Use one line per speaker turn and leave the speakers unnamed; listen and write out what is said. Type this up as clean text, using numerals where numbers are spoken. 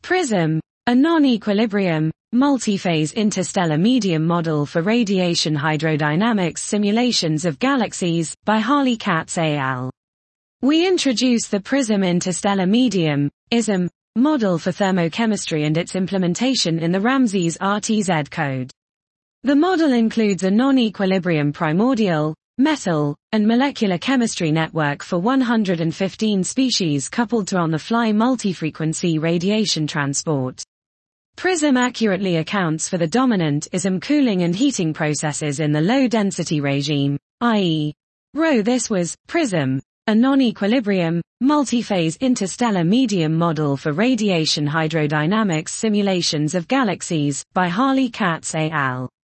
PRISM, a non-equilibrium, multi-phase interstellar medium model for radiation hydrodynamics simulations of galaxies, by Harley Katz al. We introduce the PRISM interstellar medium, ISM, model for thermochemistry and its implementation in the Ramses RTZ code. The model includes a non-equilibrium primordial, metal, and molecular chemistry network for 115 species coupled to on-the-fly multi-frequency radiation transport. PRISM accurately accounts for the dominant ISM cooling and heating processes in the low-density regime, i.e. ρ. This was PRISM, a non-equilibrium, multi-phase interstellar medium model for radiation hydrodynamics simulations of galaxies, by Harley Katz al.